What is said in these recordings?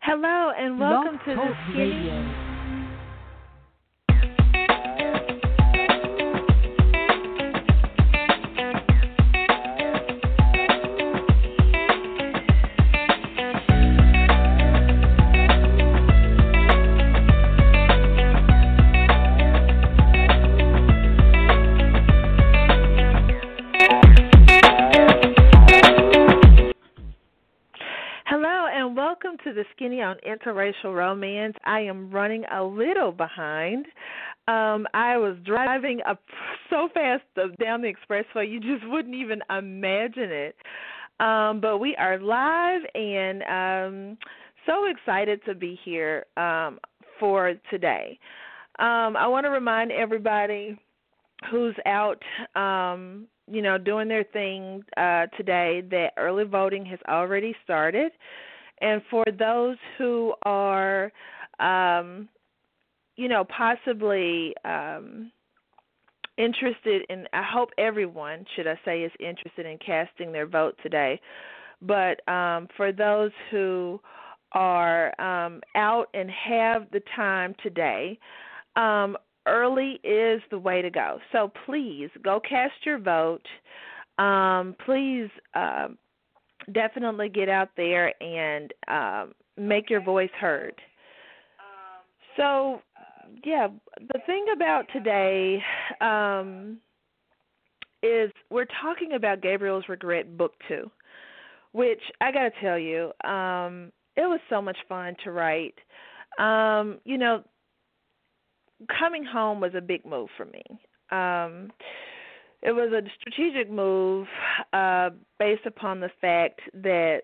Hello and Blog welcome to the Talk Skinny. Radio. Hello and welcome to the Skinny on Interracial Romance. I am running a little behind. I was driving up so fast down the expressway you just wouldn't even imagine it. But we are live and so excited to be here for today. I want to remind everybody who's out, doing their thing today that early voting has already started. And for those who are, possibly interested in, I hope everyone, should I say, is interested in casting their vote today. But for those who are out and have the time today, early is the way to go. So please go cast your vote. Please definitely get out there and make your voice heard. So, the thing about today is we're talking about Gabriel's Regret Book 2, which I got to tell you, it was so much fun to write. Coming home was a big move for me. It was a strategic move based upon the fact that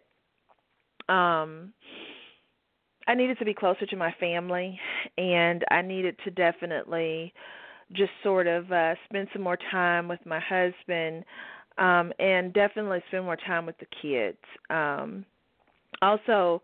I needed to be closer to my family, and I needed to definitely just sort of spend some more time with my husband and definitely spend more time with the kids. Also,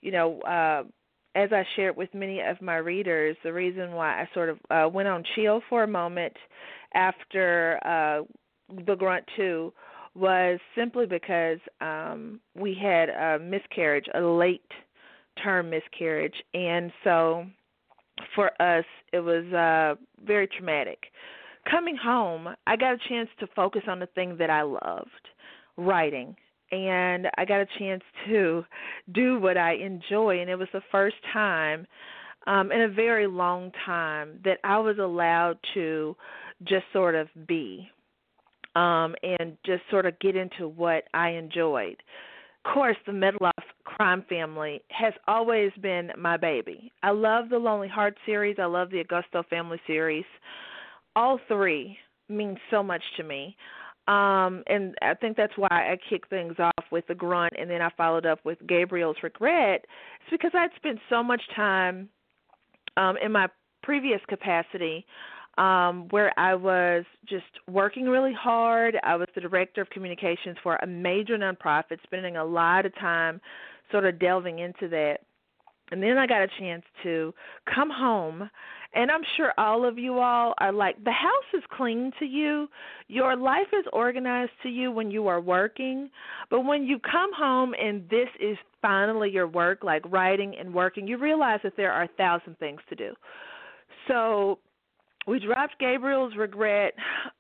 as I shared with many of my readers, the reason why I sort of went on chill for a moment after The Grunt 2 was simply because we had a miscarriage, a late-term miscarriage, and so for us it was very traumatic. Coming home, I got a chance to focus on the thing that I loved, writing. And I got a chance to do what I enjoy, and it was the first time in a very long time that I was allowed to just sort of be and just sort of get into what I enjoyed. Of course, the Medloff crime family has always been my baby. I love the Lonely Heart series. I love the Augusto family series. All three mean so much to me. And I think that's why I kicked things off with The Grunt, and then I followed up with Gabriel's Regret. It's because I'd spent so much time in my previous capacity where I was just working really hard. I was the director of communications for a major nonprofit, spending a lot of time sort of delving into that. And then I got a chance to come home, and I'm sure all of you all are like, the house is clean to you, your life is organized to you when you are working, but when you come home and this is finally your work, like writing and working, you realize that there are 1,000 things to do. So we dropped Gabriel's Regret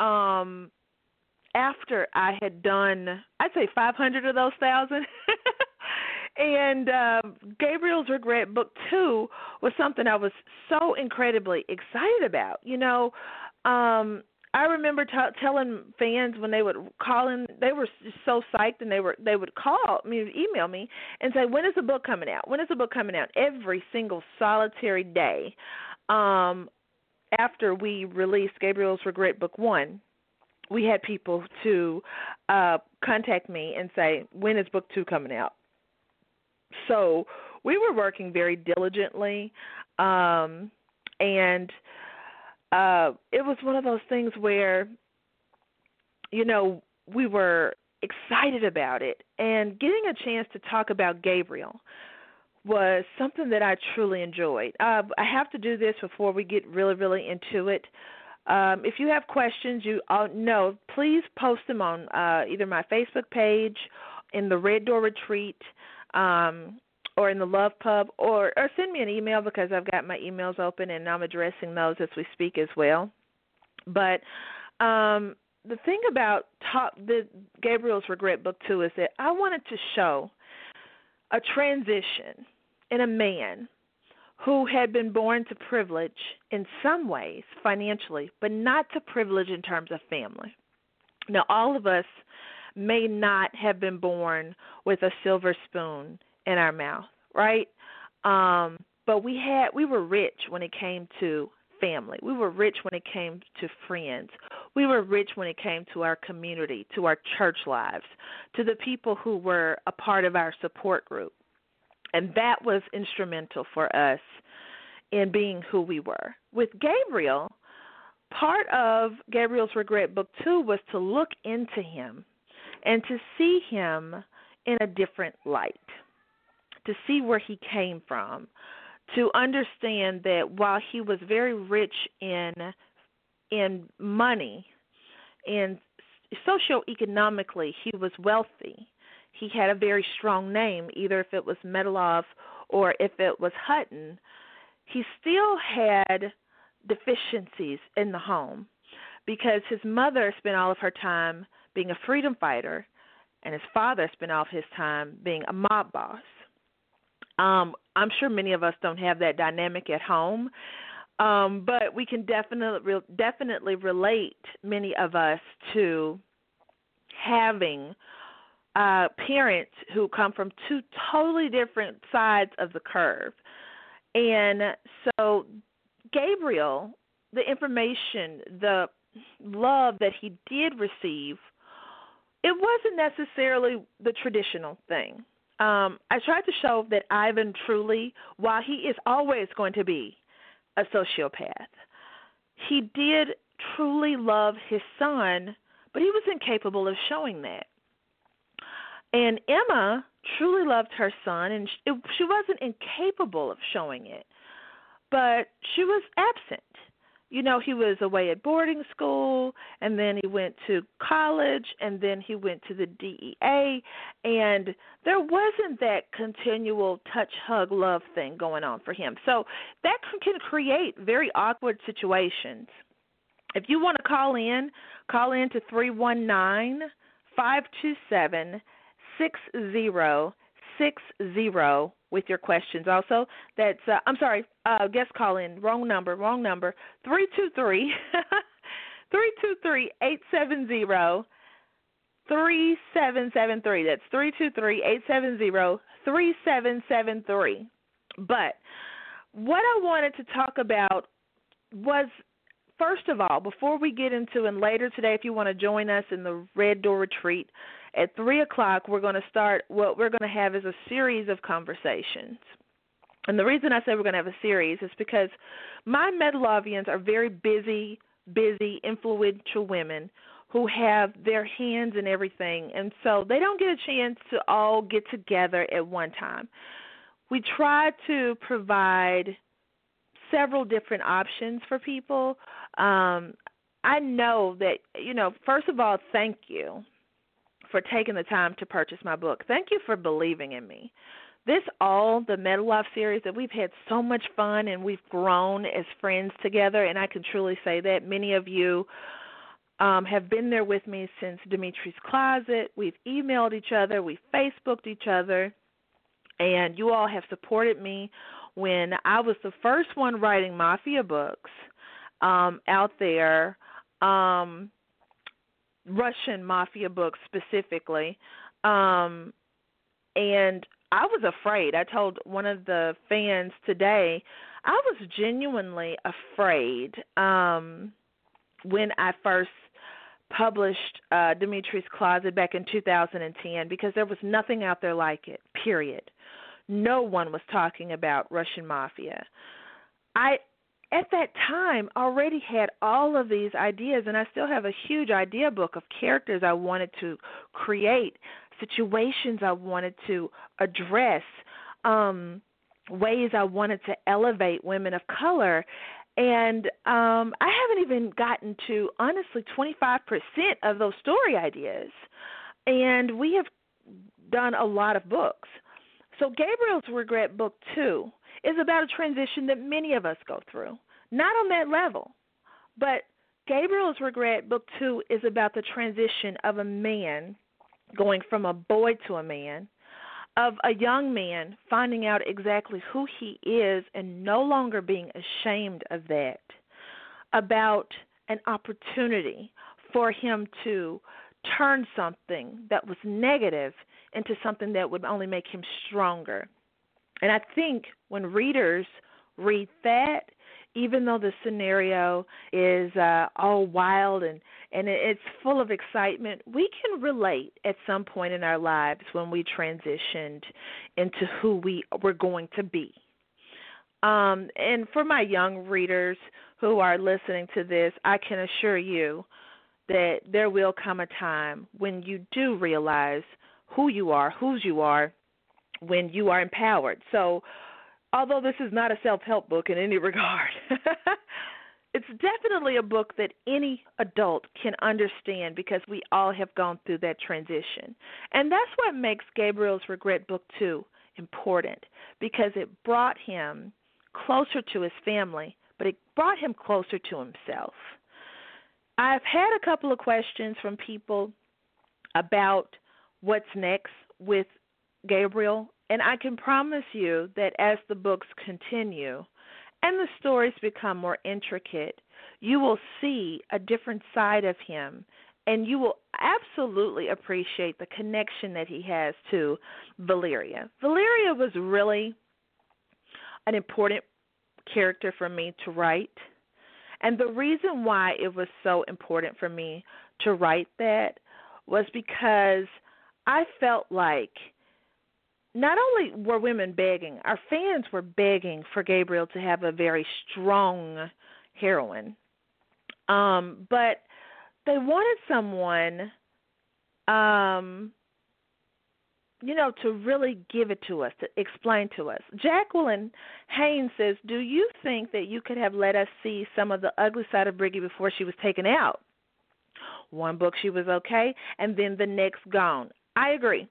after I had done, I'd say 500 of those 1,000. And Gabriel's Regret Book 2 was something I was so incredibly excited about. I remember telling fans when they would call in, they were just so psyched, and they would call me, email me, and say, "When is the book coming out? When is the book coming out?" Every single solitary day after we released Gabriel's Regret Book 1, we had people to contact me and say, "When is Book 2 coming out?" So we were working very diligently, and it was one of those things where, we were excited about it, and getting a chance to talk about Gabriel was something that I truly enjoyed. I have to do this before we get really, really into it. If you have questions, you all know, please post them on either my Facebook page, in the Red Door Retreat, or in the Love Pub, or send me an email because I've got my emails open and I'm addressing those as we speak as well. But the thing about the Gabriel's Regret Book 2 is that I wanted to show a transition in a man who had been born to privilege in some ways financially, but not to privilege in terms of family. Now, all of us may not have been born with a silver spoon in our mouth, right? But we were rich when it came to family. We were rich when it came to friends. We were rich when it came to our community, to our church lives, to the people who were a part of our support group. And that was instrumental for us in being who we were. With Gabriel, part of Gabriel's Regret Book 2 was to look into him and to see him in a different light, to see where he came from, to understand that while he was very rich in money and socioeconomically he was wealthy, he had a very strong name, either if it was Metalov or if it was Hutton, he still had deficiencies in the home because his mother spent all of her time being a freedom fighter and his father spent all of his time being a mob boss. I'm sure many of us don't have that dynamic at home, but we can definitely relate, many of us, to having parents who come from two totally different sides of the curve. And so Gabriel, the information, the love that he did receive, it wasn't necessarily the traditional thing. I tried to show that Ivan truly, while he is always going to be a sociopath, he did truly love his son, but he was incapable of showing that. And Emma truly loved her son, and she wasn't incapable of showing it, but she was absent. You know, he was away at boarding school, and then he went to college, and then he went to the DEA, and there wasn't that continual touch, hug, love thing going on for him. So that can create very awkward situations. If you want to call in to 319-527-6060 with your questions. Also, that's guest call in, wrong number, 323 870 3773. That's 323-870-3773. But what I wanted to talk about was, first of all, before we get into, and later today, if you want to join us in the Red Door Retreat, at 3 o'clock, we're going to start what we're going to have is a series of conversations. And the reason I say we're going to have a series is because my Metalovians are very busy, influential women who have their hands in everything. And so they don't get a chance to all get together at one time. We try to provide several different options for people. I know that, first of all, thank you for taking the time to purchase my book. Thank you for believing in me. The Metalov series, that we've had so much fun and we've grown as friends together, and I can truly say that. Many of you have been there with me since Dimitri's Closet. We've emailed each other. We've Facebooked each other, and you all have supported me when I was the first one writing mafia books out there, Russian mafia books specifically, and I was afraid. I told one of the fans today, I was genuinely afraid when I first published Dimitri's Closet back in 2010, because there was nothing out there like it, period. No one was talking about Russian mafia. I, at that time, already had all of these ideas, and I still have a huge idea book of characters I wanted to create, situations I wanted to address, ways I wanted to elevate women of color. And I haven't even gotten to, honestly, 25% of those story ideas. And we have done a lot of books. So Gabriel's Regret Book 2 is about a transition that many of us go through. Not on that level, but Gabriel's Regret Book 2 is about the transition of a man going from a boy to a man, of a young man finding out exactly who he is and no longer being ashamed of that, about an opportunity for him to turn something that was negative into something that would only make him stronger. And I think when readers read that, even though the scenario is all wild and it's full of excitement, we can relate at some point in our lives when we transitioned into who we were going to be. And for my young readers who are listening to this, I can assure you that there will come a time when you do realize who you are, whose you are, when you are empowered. So although this is not a self-help book in any regard, it's definitely a book that any adult can understand because we all have gone through that transition. And that's what makes Gabriel's Regret Book 2 important, because it brought him closer to his family, but it brought him closer to himself. I've had a couple of questions from people about what's next with Gabriel, and I can promise you that as the books continue and the stories become more intricate, you will see a different side of him, and you will absolutely appreciate the connection that he has to Valeria. Valeria was really an important character for me to write, and the reason why it was so important for me to write that was because I felt like not only were women begging, our fans were begging for Gabriel to have a very strong heroine, but they wanted someone, to really give it to us, to explain to us. Jacqueline Haynes says, do you think that you could have let us see some of the ugly side of Briggy before she was taken out? One book she was okay, and then the next gone. I agree.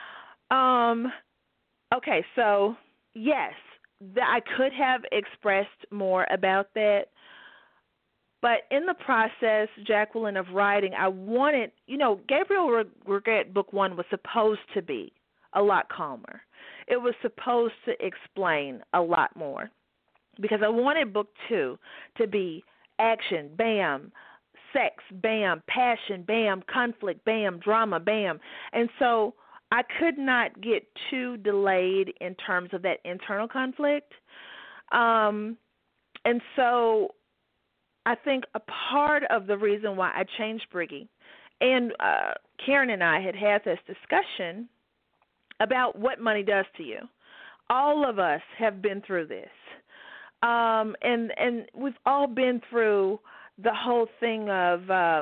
Okay, so yes, I could have expressed more about that, but in the process, Jacqueline, of writing, I wanted, Gabriel Regret Book 1 was supposed to be a lot calmer. It was supposed to explain a lot more because I wanted Book 2 to be action, bam, sex, bam, passion, bam, conflict, bam, drama, bam. And so I could not get too delayed in terms of that internal conflict. And so I think a part of the reason why I changed Briggy, and Karen and I had this discussion about what money does to you. All of us have been through this. And we've all been through the whole thing of,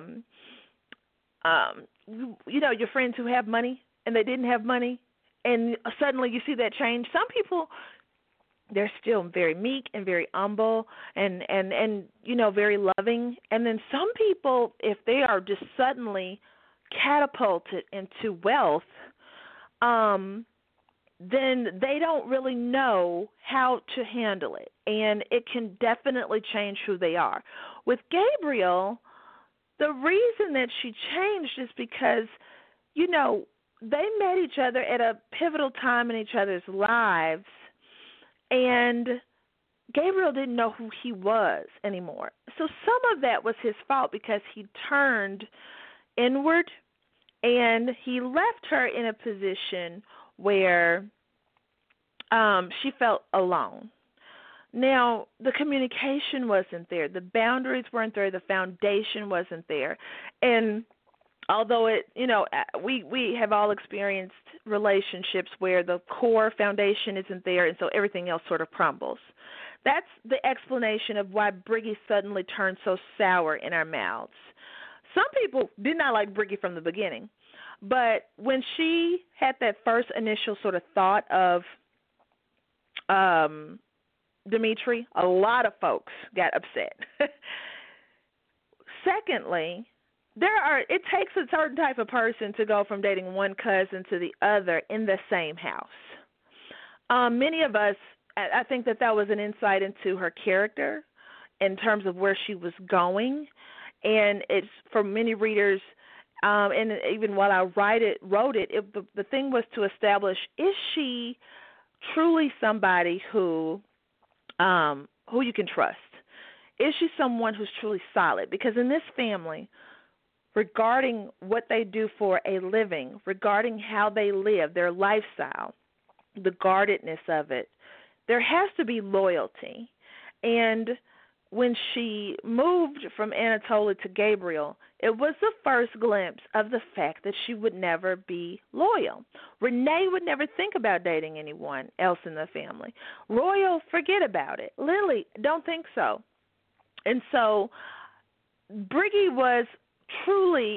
your friends who have money and they didn't have money, and suddenly you see that change. Some people, they're still very meek and very humble and very loving. And then some people, if they are just suddenly catapulted into wealth, then they don't really know how to handle it, and it can definitely change who they are. With Gabriel, the reason that she changed is because, they met each other at a pivotal time in each other's lives, and Gabriel didn't know who he was anymore. So some of that was his fault because he turned inward, and he left her in a position where she felt alone. Now, the communication wasn't there. The boundaries weren't there. The foundation wasn't there. And although we have all experienced relationships where the core foundation isn't there, and so everything else sort of crumbles. That's the explanation of why Briggy suddenly turned so sour in our mouths. Some people did not like Briggy from the beginning, but when she had that first initial sort of thought of Dimitri, a lot of folks got upset. Secondly, it takes a certain type of person to go from dating one cousin to the other in the same house. Many of us, I think that was an insight into her character in terms of where she was going, and it's for many readers. And even while I wrote it, the thing was to establish: is she truly somebody who you can trust? Is she someone who's truly solid? Because in this family, regarding what they do for a living, regarding how they live, their lifestyle, the guardedness of it, there has to be loyalty. And when she moved from Anatoly to Gabriel, it was the first glimpse of the fact that she would never be loyal. Renee would never think about dating anyone else in the family. Royal, forget about it. Lily, don't think so. And so Briggy was truly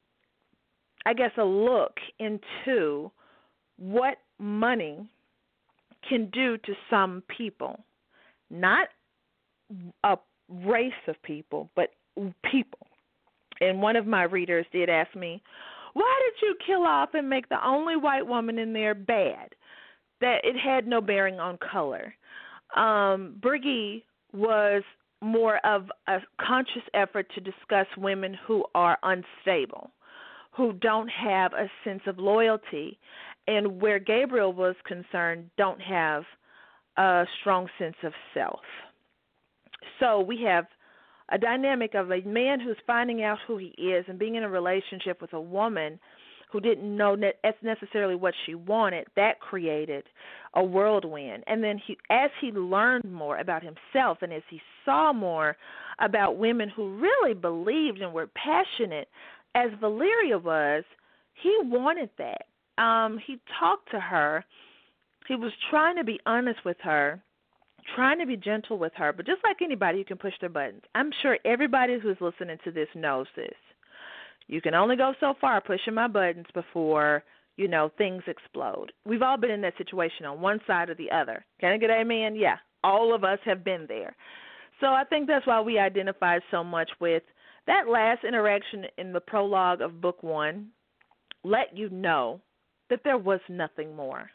a look into what money can do to some people. Not a race of people, but people. And one of my readers did ask me, why did you kill off and make the only white woman in there bad? That it had no bearing on color. Briggy was more of a conscious effort to discuss women who are unstable, who don't have a sense of loyalty, and where Gabriel was concerned, don't have a strong sense of self. So we have a dynamic of a man who's finding out who he is and being in a relationship with a woman who didn't know that's necessarily what she wanted. That created a whirlwind. And then as he learned more about himself and as he saw more about women who really believed and were passionate, as Valeria was, he wanted that. He talked to her. He was trying to be honest with her, trying to be gentle with her, but just like anybody, you can push their buttons. I'm sure everybody who's listening to this knows this. You can only go so far pushing my buttons before, things explode. We've all been in that situation on one side or the other. Can I get an amen? Yeah, all of us have been there. So I think that's why we identified so much with that last interaction in the prologue of book 1. Let you know that there was nothing more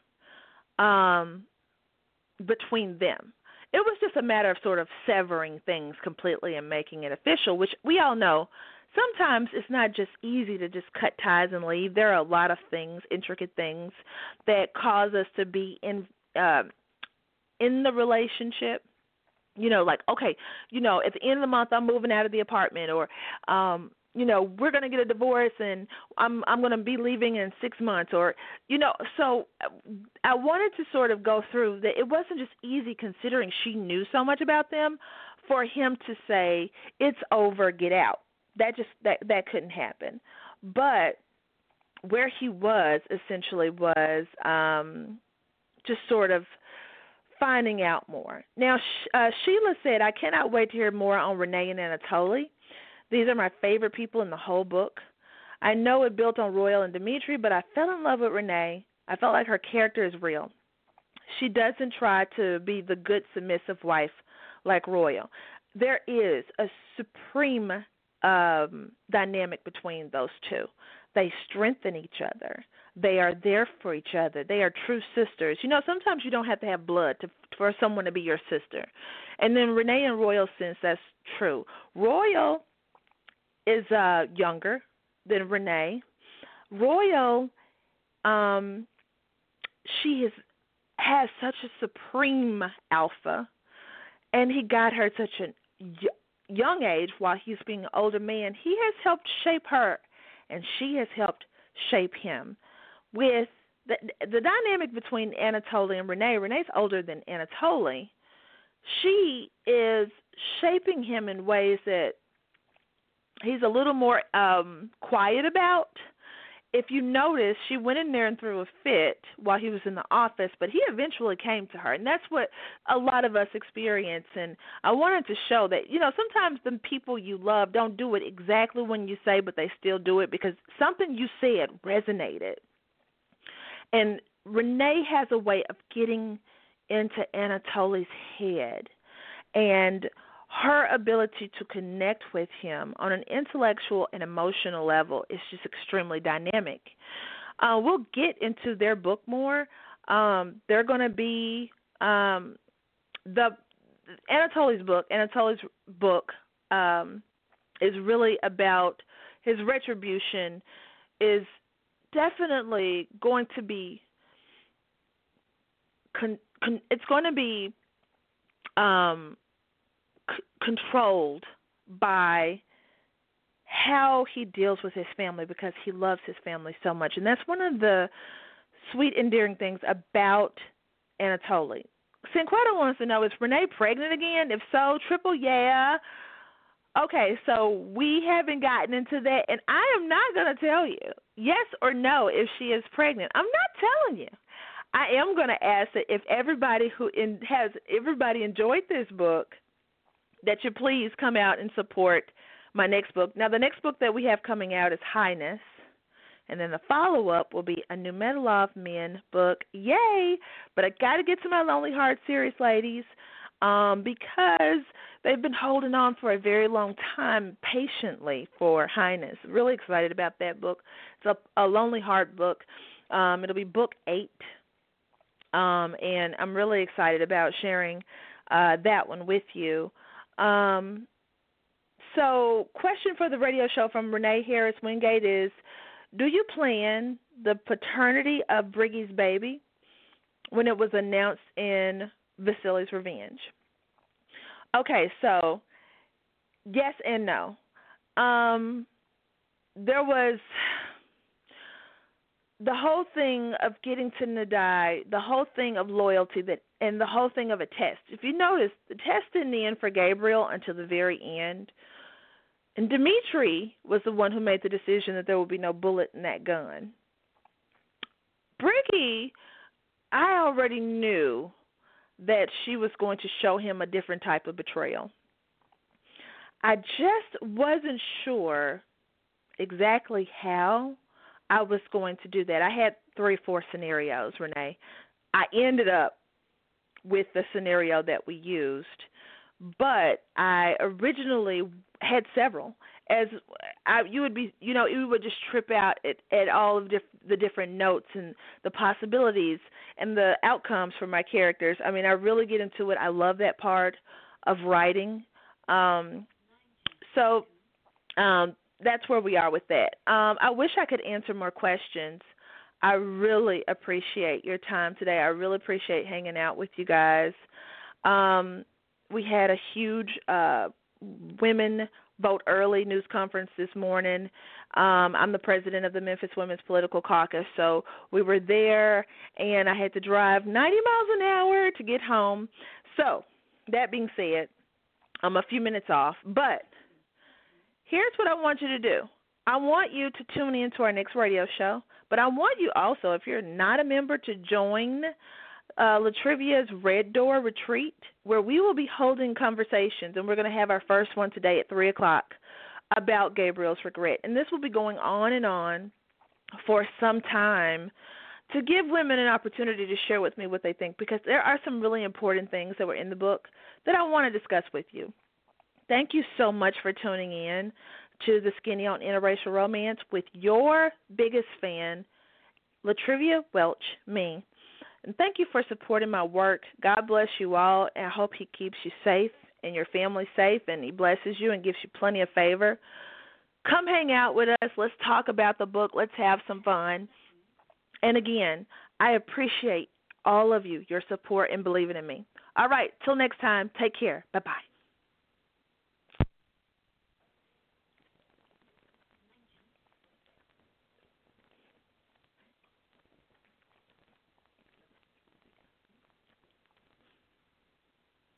between them. It was just a matter of sort of severing things completely and making it official, which we all know sometimes it's not just easy to just cut ties and leave. There are a lot of things, intricate things, that cause us to be in the relationship. Like, okay, at the end of the month I'm moving out of the apartment, or we're going to get a divorce and I'm going to be leaving in 6 months, or, so I wanted to sort of go through that. It wasn't just easy considering she knew so much about them for him to say, it's over, get out. That couldn't happen. But where he was essentially was just sort of finding out more. Now, Sheila said, I cannot wait to hear more on Renee and Anatoly. These are my favorite people in the whole book. I know it built on Royal and Dimitri, but I fell in love with Renee. I felt like her character is real. She doesn't try to be the good, submissive wife like Royal. There is a supreme dynamic between those two. They strengthen each other. They are there for each other. They are true sisters. Sometimes you don't have to have blood for someone to be your sister. And then Renee and Royal sense that's true. Royal is younger than Renee. Royal, she has such a supreme alpha, and he got her at such a young age while he's being an older man. He has helped shape her, and she has helped shape him. With the dynamic between Anatoly and Renee, Renee's older than Anatoly. She is shaping him in ways that he's a little more quiet about. If you notice, she went in there and threw a fit while he was in the office, but he eventually came to her, and that's what a lot of us experience. And I wanted to show that, sometimes the people you love don't do it exactly when you say, but they still do it because something you said resonated. And Renee has a way of getting into Anatoly's head, and her ability to connect with him on an intellectual and emotional level is just extremely dynamic. We'll get into their book more, They're going to be the Anatoly's book is really about his retribution. Is definitely going to be it's going to be controlled by how he deals with his family, because he loves his family so much. And that's one of the sweet, endearing things about Anatoly. Cinquetta wants to know, is Renee pregnant again? If so, triple yeah. Okay, so we haven't gotten into that, and I am not going to tell you yes or no if she is pregnant. I'm not telling you. I am going to ask that if everybody everybody enjoyed this book, that you please come out and support my next book. Now, the next book that we have coming out is Highness, and then the follow-up will be a New Metalov Men book. Yay! But I got to get to my Lonely Heart series, ladies, because they've been holding on for a very long time patiently for Highness. Really excited about that book. It's a Lonely Heart book. It'll be book 8. And I'm really excited about sharing that one with you. So, question for the radio show from Renee Harris Wingate is, do you plan the paternity of Briggy's baby when it was announced in Vasily's Revenge? Okay, so yes and no. There was the whole thing of getting to Nadai, the whole thing of loyalty, and the whole thing of a test. If you notice, the test didn't end for Gabriel until the very end. And Dimitri was the one who made the decision that there would be no bullet in that gun. Briggy, I already knew that she was going to show him a different type of betrayal. I just wasn't sure exactly how I was going to do that. I had 3 or 4 scenarios, Renee. I ended up with the scenario that we used, but I originally had several. You would just trip out at all of the different notes and the possibilities and the outcomes for my characters. I mean, I really get into it. I love that part of writing. So that's where we are with that. I wish I could answer more questions. I really appreciate your time today. I really appreciate hanging out with you guys. We had a huge Women Vote Early news conference this morning. I'm the president of the Memphis Women's Political Caucus, so we were there, and I had to drive 90 miles an hour to get home. So that being said, I'm a few minutes off, but here's what I want you to do. I want you to tune in to our next radio show, but I want you also, if you're not a member, to join Latrivia's Red Door Retreat, where we will be holding conversations, and we're going to have our first one today at 3 o'clock about Gabriel's regret. And this will be going on and on for some time to give women an opportunity to share with me what they think, because there are some really important things that were in the book that I want to discuss with you. Thank you so much for tuning in to the Skinny on Interracial Romance with your biggest fan, Latrivia Welch, me. And thank you for supporting my work. God bless you all, and I hope he keeps you safe and your family safe, and he blesses you and gives you plenty of favor. Come hang out with us. Let's talk about the book. Let's have some fun. And again, I appreciate all of you, your support and believing in me. All right, till next time, take care. Bye-bye.